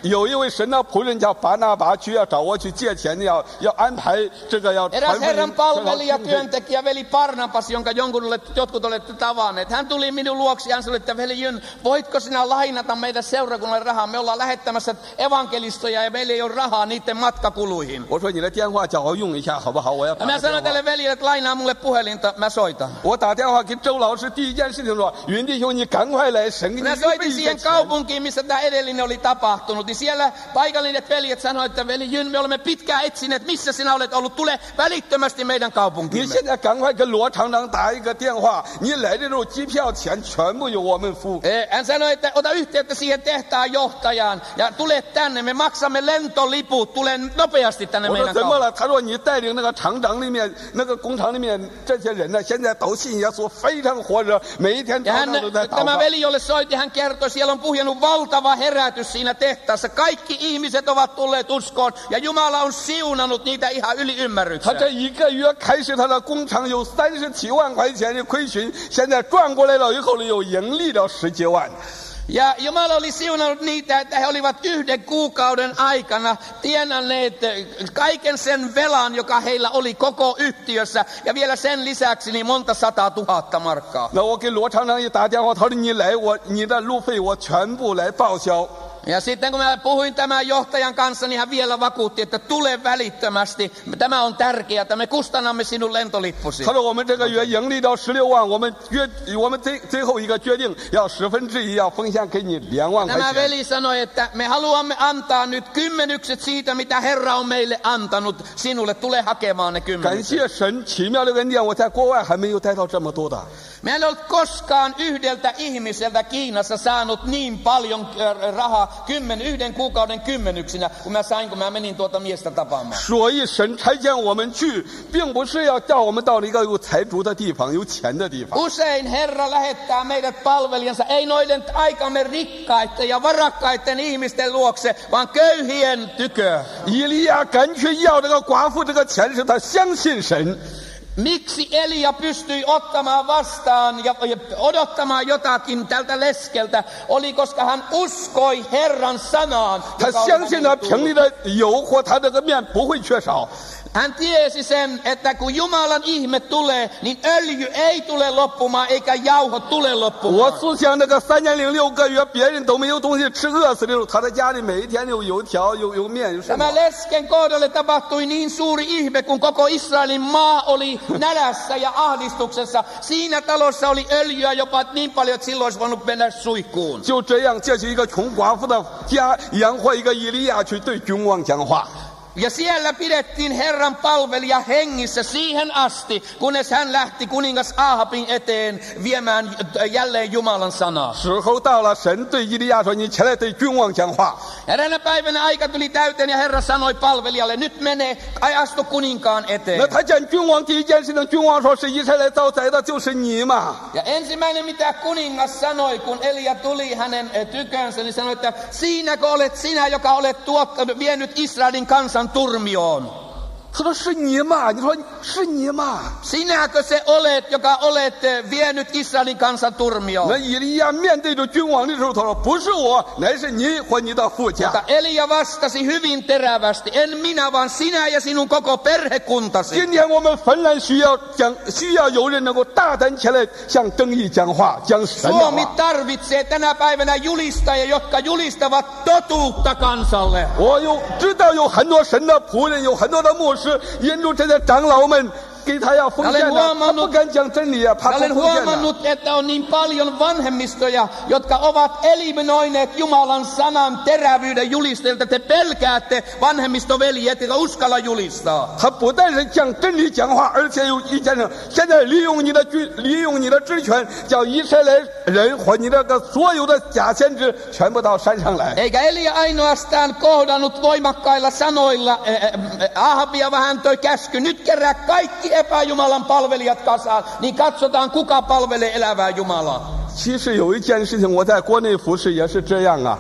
有一位神的仆人叫巴拿巴去要找我去借钱，要要安排这个要 Eräs Herran palvelija, työntekijä, veli Barnabas, jonka jonkun olette, jotkut olette tavanneet. Hän tuli minun luoksi ja hän sanoi, että veli Jyn, voitko sinä lainata meidän seurakunnalle rahaa? Me ollaan lähettämässä evankelistoja ja meillä ei ole rahaa niiden matkakuluihin. 我说你的电话叫我用一下好不好？我要打 Ja mä sanoin tälle veljelle, että lainaa mulle puhelinta, mä soitan. 我打电话给周老师，第一件事情说：“云弟兄，你赶快来，神给你 Mä 预备 soitin 一个 siihen 钱。” kaupunkiin, missä tämä edellinen oli tapahtunut, niin siellä paikalliset veljet sanoivat, että veli Jyn, me olemme pitkään etsineet, missä sinä olet ollut, tule välittömästi meidän 你 kaupunkiimme. 现在赶快跟罗厂长打一个电话，你来的时候机票钱全部由我们付。 Hän sanoi, että ota yhteyttä siihen tehtaan johtajaan ja tule tänne, me maksamme lentoliput, tule nopeasti tänne 我说 meidän 怎么 kaupunkiin. 了？他说你带领那个厂长里面那个工厂里面这些人呢，现在都信耶稣，非常火热，每一天早 Ja hän, 上都在祷 tämä 告。 veli, jolle soitti, hän kertoi, siellä on puhjennut valtava herätys siinä tehtaassa. Kaikki ihmiset ovat tulleet uskoon ja Jumala on siunannut niitä ihan yli 他 ymmärryksen. 这一个月开始，他的工厂有三十七万块钱的亏损，现在转过来了以后呢，又盈利了十几万。 Ja Jumala oli siunannut niitä, että he olivat yhden kuukauden aikana tienanneet kaiken sen velan, joka heillä oli koko yhtiössä. Ja vielä sen lisäksi niin monta sataa tuhatta markkaa. 那我给罗厂长一打电话，他说你来，我你的路费我全部来报销。 Ja sitten kun mä puhuin tämän johtajan kanssa, niin hän vielä vakuutti, että tule välittömästi. Tämä on tärkeää, että me kustannamme sinun lentolippusi. 他说我们这个月盈利到十六万，我们决我们最最后一个决定要十分之一要奉献给你两万块 Tämä 钱。 veli sanoi, että me haluamme antaa nyt kymmenykset siitä, mitä Herra on meille antanut sinulle. Tule hakemaan ne 感 kymmenykset. 谢神奇妙的恩典，我在国外还没有带到这么多的。 Mä en ole koskaan yhdeltä ihmiseltä Kiinassa saanut niin paljon äh, rahaa kymmen, yhden kuukauden kymmenyksinä, kun mä sain, kun mä menin tuota miestä tapaamaan. 所以神差遣我们去，并不是要叫我们到了一个有财主的地方、有钱的地方。 Usein Herra lähettää meidät palvelijansa, ei noiden aikamme rikkaiden ja varakkaiden ihmisten luokse, vaan köyhien tykö. 以利亚赶去要这个寡妇这个钱，是他相信神。 Miksi Elia pystyi ottamaan vastaan ja, ja odottamaan jotakin tältä leskeltä, oli koska hän uskoi Herran sanaan. 他 joka oli 相信他 hänelle 平 tullut. 里的油或他这个面不会缺少。 Hän tiesi sen, että kun Jumalan ihme tulee, niin öljy ei tule loppumaan eikä jauho tule 我 loppumaan. 思想这个三年零六个月，别人都没有东西吃，饿死的时候，他在家里每一天有油条、有有面、有什么 Tämä。lesken kohdalle tapahtui niin suuri ihme, kun koko Israelin maa oli nälässä ja ahdistuksessa. Siinä talossa oli öljyä jopa niin paljon, että silloin olisi voinut mennä suihkuun. 就这样借去一个穷寡妇的家，养活一个以利亚去对君王讲话。 Ja siellä pidettiin Herran palvelija hengissä siihen asti, kunnes hän lähti kuningas Ahabin eteen viemään jälleen Jumalan sanaa. 时候到了，神对以利亚说：“你起来对君王讲话。 Eräänä päivänä aika tuli täyteen ja Herra sanoi palvelijalle, nyt mene, ai astu kuninkaan ” 那 eteen. 他见君王第一件事情，君王说：“是以色列造宰的，就是你嘛。 Ja ensimmäinen mitä kuningas sanoi, kun Elia tuli hänen eh, tykönsä, niin sanoi, että siinäkö olet sinä, joka olet tuottanut, vienyt Israelin kansan turmioon. ” 他说：“是你嘛？”你说：“是你嘛 Sinäkö se olet, joka olet eh, vienyt Israelin kansan？” 那 turmioon? 以利亚面对着君王的时候，他说：“不是我，乃是你和你的父家。 Mutta Elia vastasi hyvin terävästi, en minä, vaan sinä ja sinun koko perhekuntasi. 今天我们芬兰需要讲，需要有人能够大胆起来向正义讲话，讲神的 Suomi 话。 tarvitsee tänä päivänä julistajia, jotka julistavat totuutta kansalle. 我有知道有很多神的仆人，有很多的牧师，引入这些长老们。” 给他要奉献 Olen 的，他 huomannut- 不敢讲真理啊，怕 Ja 不 olen 奉献的。 huomannut, että on niin paljon vanhemmistoja, jotka ovat eliminoineet Jumalan sanan terävyyden julistajilta. Te pelkäätte vanhemmistoveljet, jotka uskalla julistaa. 他不但是讲真理讲话，而且有一件事，现在利用你的军，利用你的职权，叫以色列人和你这个所有的假先知全部到山上来。 Eikä Elia ainoastaan kohdannut voimakkailla sanoilla eh, eh, Ahabia, vaan hän toi käsky. Nyt kerää kaikki epäjumalan palvelijat kasaan, niin katsotaan kuka palvelee elävää Jumalaa. 其实有一件事情，我在国内服侍也是这样啊。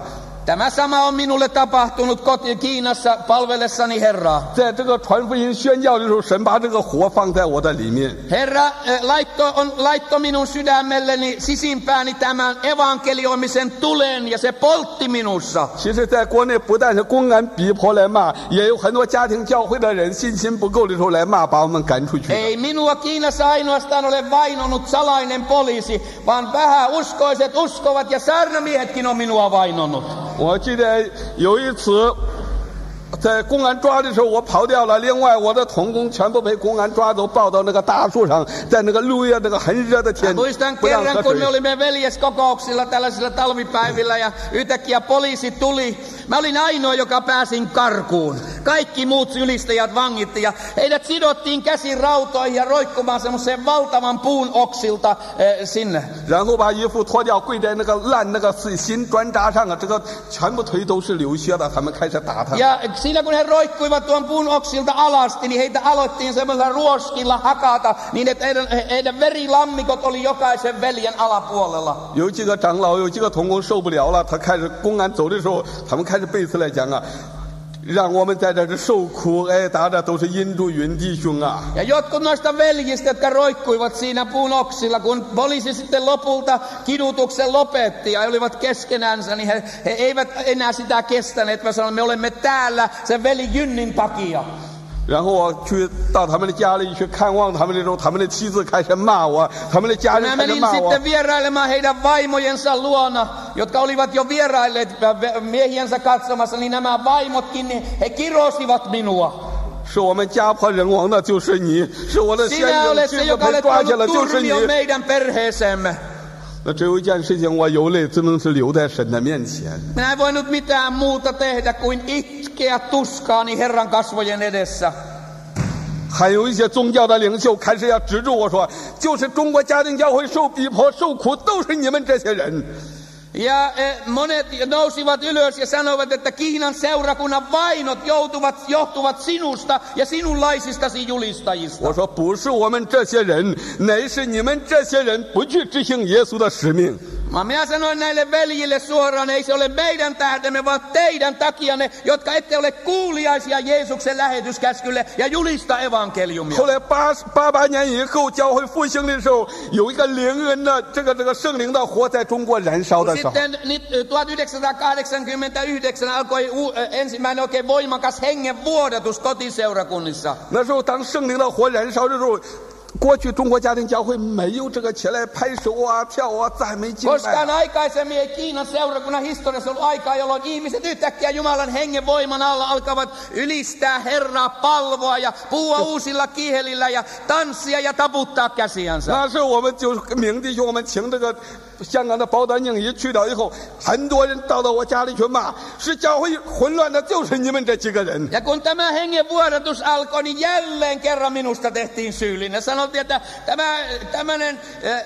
Tämä sama on minulle tapahtunut koti Kiinassa palvellessani Herraa. 在这个传福音宣教的时候，神把这个火放在我的里面。 Herra eh, laitto, on, laitto minun sydämelleni sisimpääni tämän evankelioimisen tulen ja se poltti minussa. 其实在国内不但是公安逼迫来骂，也有很多家庭教会的人信心不够的时候来骂，把我们赶出去。 Ei minua Kiinassa ainoastaan ole vainonnut salainen poliisi, vaan vähäuskoiset uskovat ja saarnamiehetkin on minua vainonnut. 我记得有一次在公安抓的时候我跑掉了，另外我的同工全部被公安抓走，抱到那个大树上，在那个六月那个很热的天 Muistan 不让 kerran, 喝 kun 水 me olimme veljeskokouksilla tällaisilla talvipäivillä ja yhtäkkiä poliisi tuli. Mä olin ainoa, joka pääsin karkuun. Kaikki muut ylistäjät vangittiin ja heidät sidottiin käsin rautoihin ja roikkumaan semmoiseen valtavan puun oksilta eh, sinne. 然后把衣服脱掉，跪在那个烂那个新砖渣上啊，这个全部腿都是流血的，他们开始打他。 Ja siinä kun he roikkuivat tuon puun oksilta alasti, niin heitä aloittiin semmoisella ruoskilla hakata, niin että heidän, heidän verilammikot oli jokaisen veljen alapuolella. 有几个长老，有几个同工受不了了，他开始公安走的时候，他们开始背词来讲啊，让我们在这儿受苦挨打的都是印度云弟兄啊。 Ja jotkut noista veljistä, jotka roikkuivat siinä puun oksilla, kun poliisi sitten lopulta kidutuksen lopetti ja olivat keskenänsä, niin he, he eivät enää sitä kestäneet, vaan sanoivat, me olemme täällä sen veli Jynnin takia. 然后我去到他们的家里去看望他们的时候，他们的妻子开始骂我，他们的家人 Mä 开始 menin 骂我。 sitten vierailemaan heidän vaimojensa luona, jotka olivat jo vierailleet miehiensä katsomassa, niin nämä vaimotkin, niin he kirosivat minua. 是我们家破人亡的，就是你；是我的先 Sinä 生 olet 妻 se, 子 joka 被 olet 抓起了， tuonut 就是你。 turmion meidän perheeseemme. 那只有一件事情，我有泪只能是流在神的面前。 Minä en voinut mitään muuta tehdä kuin itkeä tuskaani Herran kasvojen edessä. 还有一些宗教的领袖开始要指住我说，就是中国家庭教会受逼迫受苦，都是你们这些人。 Ja eh, monet nousivat ylös ja sanoivat, että Kiinan seurakunnan vainot joutuvat, johtuvat sinusta ja sinunlaisistasi julistajista. 我说不是我们这些人，乃是你们这些人不去执行耶稣的使命。 Mä minä sanoin näille veljille suoraan, ei se ole meidän tähdemme, vaan teidän takianne, jotka ette ole kuuliaisia Jeesuksen lähetyskäskylle ja julista evankeliumia. 后来八八八年以后，教会复兴的时候，有一个灵恩的这个这个圣灵的火在中国燃烧的时候， Sitten nyt tuhatyhdeksänsataakahdeksankymmentäyhdeksän alkoi u, ensimmäinen oikein voimakas hengen vuodatus kotiseurakunnissa. 那时候当圣灵的火燃烧的时候。 过去中国家庭教会没有这个起来拍手啊、跳啊、赞美敬拜。 Koskaan aikaisemmin ei Kiinan seurakunnan historiassa ollut aikaa, jolloin ihmiset yhtäkkiä Jumalan hengen voiman alla alkavat ylistää Herraa, palvoa ja puhua uusilla kielillä ja tanssia ja taputtaa käsiänsä. 那时候我们就明弟兄，我们请这个香港的宝丹英一去了以后，很多人到到我家里去骂，是教会混乱的，就是你们这几个人。 Ja kun tämä hengen vuodatus alkoi, niin jälleen kerran minusta tehtiin syyllinen. Sanottiin, että tämä tämmöinen äh,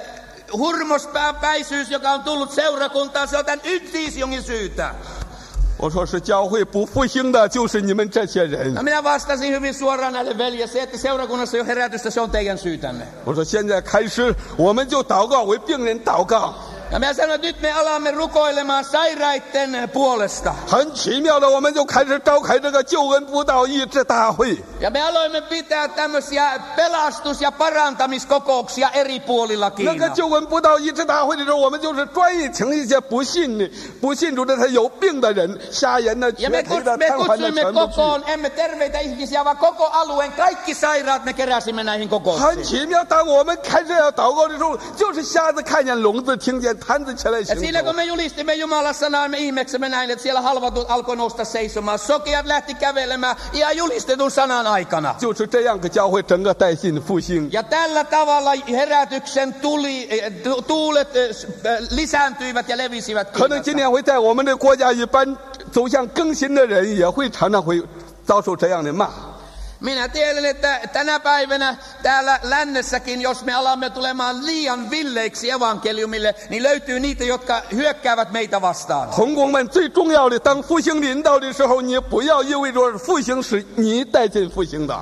hurmospäisyys, joka on tullut seurakuntaan, se on tämän Ydtisjongin syytä. 我说是教会不复兴的，就是你们这些人。 No minä vastasin hyvin suoraan näille veljille, se, että seurakunnassa ei ole herätystä, se on teidän syytänne. 我说现在开始，我们就祷告，为病人祷告。 Ja minä sanoin, että nyt me alamme rukoilemaan sairaiden puolesta. 很奇妙的，我们就开始召开这个救恩布道医治大会。 Ja me aloimme pitää tämmöisiä pelastus- ja parantamiskokouksia eri puolilla 那个 Kiinaa. 救恩布道医治大会的时候，我们就是专业请一些不信的、不信主的他有病的人，瞎眼的、瘸 Ja me, 腿 kuts, 的、 me 瘫痪的 kutsuimme 全部去。 kokoon, emme terveitä ihmisiä, vaan koko alueen kaikki sairaat me keräsimme näihin 很 kokouksiin. 奇妙，当我们开始要祷告的时候，就是瞎子看见，聋子听见，瘫子起来 Ja 行 siinä 走 kun me julistimme Jumalan sanaa, me ihmeksemme näin, että siellä halvatut alkoi nousta seisomaan. Sokeat lähti kävelemään ihan julistetun sanan aikana. 就是这样个教会整个带信复兴。 Ja tällä tavalla herätyksen tuli, eh, tu- tuulet eh, s- eh, lisääntyivät ja levisivät 可能今 Kiinassa. 天会在我们的国家，一般走向更新的人也会常常会遭受这样的骂。 Minä tiedän, että tänä päivänä täällä lännessäkin, jos me alamme tulemaan liian villeiksi evankeliumille, niin löytyy niitä, jotka hyökkäävät meitä vastaan. 同工们，最重要的，当复兴临到的时候，你不要意味着复兴是你带进复兴的。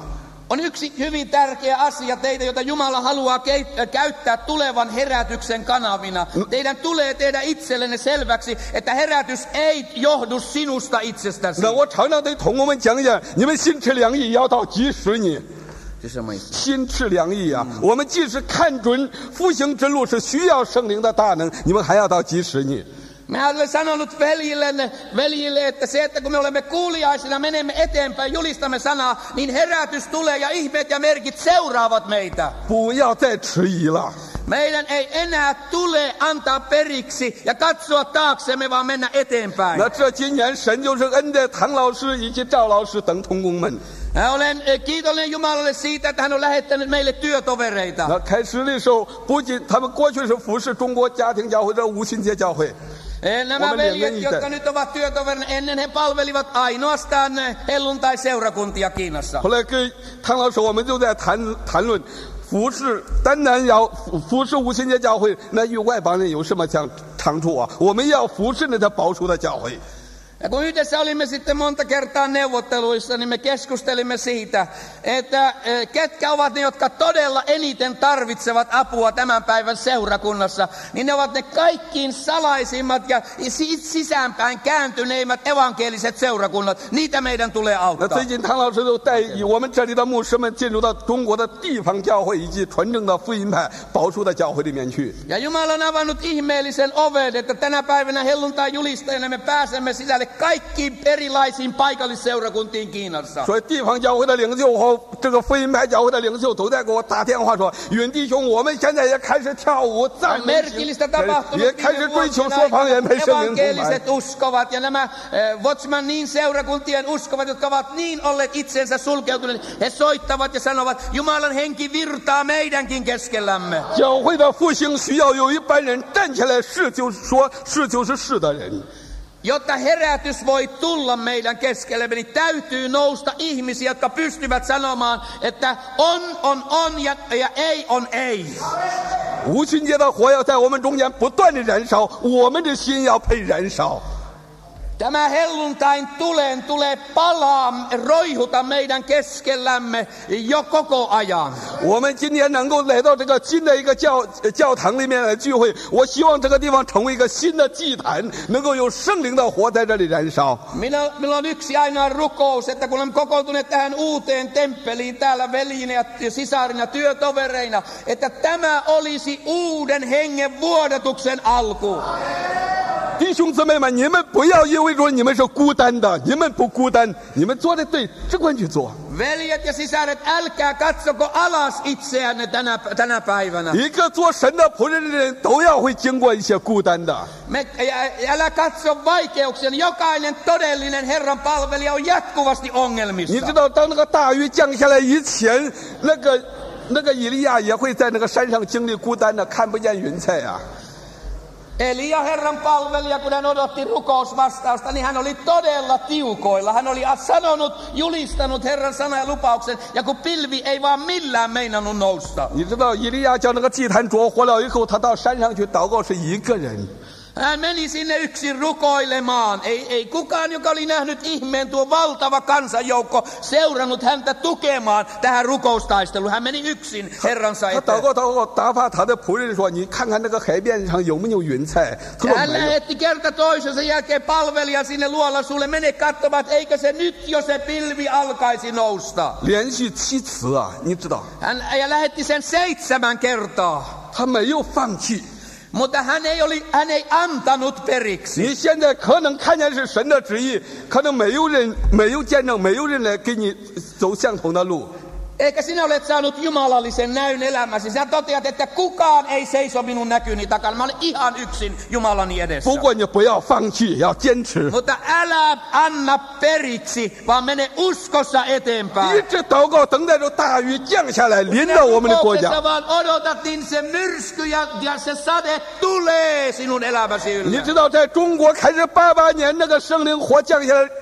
On yksi hyvin tärkeä asia teitä, jota Jumala haluaa käyttää tulevan herätyksen kanavina. Teidän tulee tehdä itsellenne selväksi, että herätys ei johdu sinusta itsestäsi. 那我常常得同我们讲讲，你们心持良意要到几时呢？ 是什么意思？ 心持良意啊！我们即使看准复兴之路是需要圣灵的大能，你们还要到几时呢？ Mä olen sanonut veljille, veljille, että se, että kun me olemme kuuliaisina, menemme eteenpäin, julistamme sanaa, niin herätys tulee ja ihmeet ja merkit seuraavat meitä. 不要再迟疑了。 Meidän ei enää tule antaa periksi ja katsoa taaksemme, vaan mennä eteenpäin. 那这今年神就是恩待唐老师以及赵老师等同工们。 Olen kiitollinen Jumalalle siitä, että hän on lähettänyt meille työtovereita. 那开始的时候，不仅他们过去是服侍中国家庭教会的五旬节教会。 Nämä veljet, jotka nyt ovat työtoverina, ennen he palvelivat ainoastaan helluntai-seurakuntia Kiinassa. 后来跟唐老师，我们就在谈谈论服侍，单单要服侍五旬节教会，那与外邦人有什么相长处啊？我们要服侍那条保守的教会。 Ja kun yhdessä olimme sitten monta kertaa neuvotteluissa, niin me keskustelimme siitä, että ketkä ovat ne, jotka todella eniten tarvitsevat apua tämän päivän seurakunnassa, niin ne ovat ne kaikkiin salaisimmat ja sisäänpäin kääntyneimmät evankeeliset seurakunnat. Niitä meidän tulee auttaa. 最近唐老师都带我们这里的牧师们进入到中国的地方教会以及纯正的福音派保守的教会里面去。 Ja Jumala on avannut ihmeellisen oven, että tänä päivänä helluntai-julistajana me pääsemme sisälle kaikkiin erilaisiin paikallisseurakuntiin Kiinassa. 所以地方教会的领袖和这个福音派教会的领袖都在给我打电话说：“允弟兄，我们现在也开始跳舞赞美，也开始追求说方言配圣灵充满。” Evankeliset uskovat ja nämä Watchmanin seurakuntien uskovat, jotka ovat niin olleet itsensä sulkeutuneet, he soittavat ja sanovat: Jumalan henki virtaa meidänkin keskellämme. 教会的复兴需要有一班人站起来，是就是说，是就是是的人。 Jotta herätys voi tulla meidän keskellemme, niin täytyy nousta ihmisiä, jotka pystyvät sanomaan, että on, on, on ja, ja ei, on ei. 五旬节的火要在我们中间不断的燃烧，我们的心要配燃烧。 Tämä helluntain tuleen tulee palaa, roihuta meidän keskellämme jo koko ajan. 我们今天能够来到这个新的一个教教堂里面来聚会，我希望这个地方成为一个新的祭坛，能够有圣灵的火在这里燃烧。 Minä, minulla on yksi ainoa rukous, että kun olemme kokoontuneet tähän uuteen temppeliin täällä veljinä ja sisarina työtovereina, että tämä olisi uuden hengen vuodatuksen alku. 弟兄姊妹们，你们不要以为说你们是孤单的，你们不孤单，你们做的对，只管去做。 Veljet ja sisaret, älkää katsoko alas itseänne tänä, tänä päivänä. 一个做神的仆人的人都要会经过一些孤单的。 Me, älä katso vaikeuksia. Jokainen todellinen Herran palvelija on jatkuvasti ongelmissa. 你知道，当那个大雨降下来以前，那个那个以利亚也会在那个山上经历孤单的，看不见云彩啊。 Elia, Herran palvelija, kun hän odotti rukousvastausta, niin hän oli todella tiukoilla. Hän oli sanonut, julistanut Herran sana ja lupauksen, ja kun pilvi ei vaan millään meinannut nousta. 你知道，以利亚将那个祭坛着火了以后，他到山上去祷告，是一个人。 Hän meni sinne yksin rukoilemaan. Ei, ei kukaan, joka oli nähnyt ihmeen, tuo valtava kansanjoukko, seurannut häntä tukemaan tähän rukoustaisteluun. Hän meni yksin Herransa eteen. 他祷告祷告，打发他的仆人说：“你看看那个海边上有没有云彩？” 他说 Hän 没有。 lähetti kerta toisensa jälkeen palvelija sinne luolasuulle. Mene katsomaan, että eikö se nyt jo se pilvi alkaisi nousta. 连续七次啊，你知道， Hän ja lähetti sen seitsemän kertaa. 他没有放弃。 Mutta hän ei, oli, hän ei antanut periksi. 你现在可能看见是神的旨意，可能没有人没有见证，没有人来给你走相同的路。 Eikä sinä olet saanut jumalallisen näyn elämäsi. Sinä toteat, että kukaan ei seiso minun näkyni takana. Mä olen ihan yksin Jumalani edessä. 不过你不要放弃，要坚持。 Mutta älä anna periksi, vaan mene uskossa 一 eteenpäin. 直祷告，等待着大雨降下来，临到我们的国家。 Rukouksessa vaan odotat, niin se myrsky ja, ja se sade tulee sinun elämäsi 你 yllä. 知道，在中国开始八八年那个圣灵火降下来，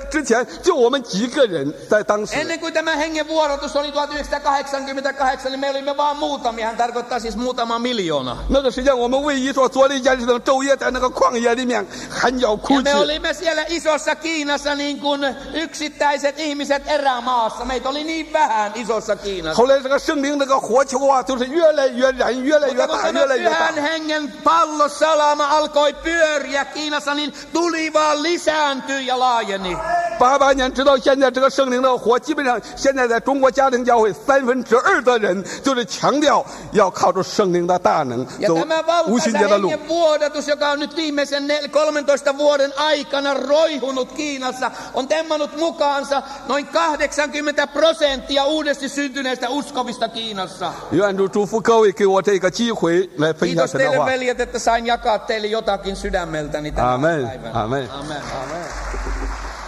之前就我们几个人在当时。 Ennen kuin tämä hengen vuorotus oli tuhatyhdeksänsataakahdeksankymmentäkahdeksan, niin me olimme vaan muutamia. Hän tarkoittaa siis muutama miljoona. 那个时间，我们唯一所做的一件事情，昼夜在那个旷野里面喊叫哭 Ja 泣。 me olimme siellä isossa Kiinassa niin kuin yksittäiset ihmiset erämaassa. Meitä oli niin vähän isossa Kiinassa. 后来这个圣灵这个火球啊，就是越来越燃，越来越 Mutta kun 大，越 tämä 来越大。 pyhän hengen pallosalama alkoi pyöriä Kiinassa, niin tuli vaan lisääntyi ja laajeni. 八八年直到现在，这个圣灵的火，基本上现在在中国家庭教会三分之二的人就是强调要靠着圣灵的大能 Ja 走 tämä 无旬 valtaisa 节的路。 hengen vuodatus, joka on nyt viimeisen nel- kolmentoista vuoden aikana roihunut Kiinassa, on temmannut mukaansa noin kahdeksankymmentä prosenttia uudesti syntyneistä uskovista Kiinassa. 愿主祝福各位，给我这个机会来分享 Kiitos 神的 teille 话。 veljet, että sain jakaa teille jotakin sydämeltäni tänä Amen. päivänä. Amen. Amen. Amen.